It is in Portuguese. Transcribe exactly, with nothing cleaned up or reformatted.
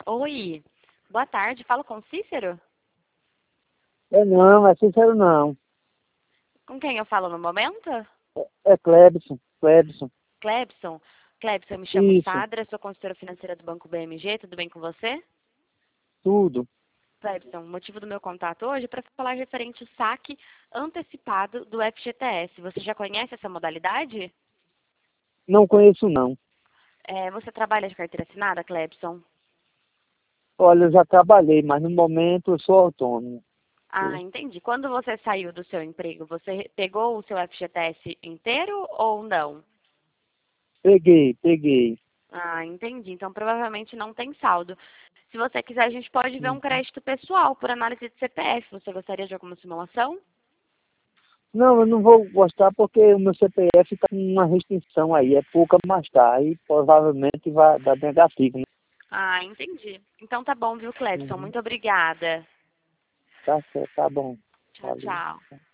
Oi, boa tarde. Falo com o Cícero? É não, é sincero não. Com quem eu falo no momento? É, é Clebson, Clebson. Clebson. Clebson, eu me chamo Isso, Sadra, sou consultora financeira do Banco B M G. Tudo bem com você? tudo. Clebson, o motivo do meu contato hoje é para falar referente ao saque antecipado do F G T S. Você já conhece essa modalidade? Não conheço não. É, você trabalha de carteira assinada, Clebson? Olha, eu já trabalhei, mas no momento eu sou autônomo. Ah, entendi. Quando você saiu do seu emprego, você pegou o seu F G T S inteiro ou não? Peguei, peguei. Ah, entendi. Então provavelmente não tem saldo. Se você quiser, a gente pode ver um Uhum. crédito pessoal por análise de C P F. Você gostaria de alguma simulação? Não, eu não vou gostar porque o meu C P F está com uma restrição aí, é pouca, mas tá. Aí provavelmente vai dar negativo, né? Ah, entendi. Então tá bom, viu, Clebson? Uhum. Muito obrigada. Tá certo, tá bom. Tchau, Valeu. tchau.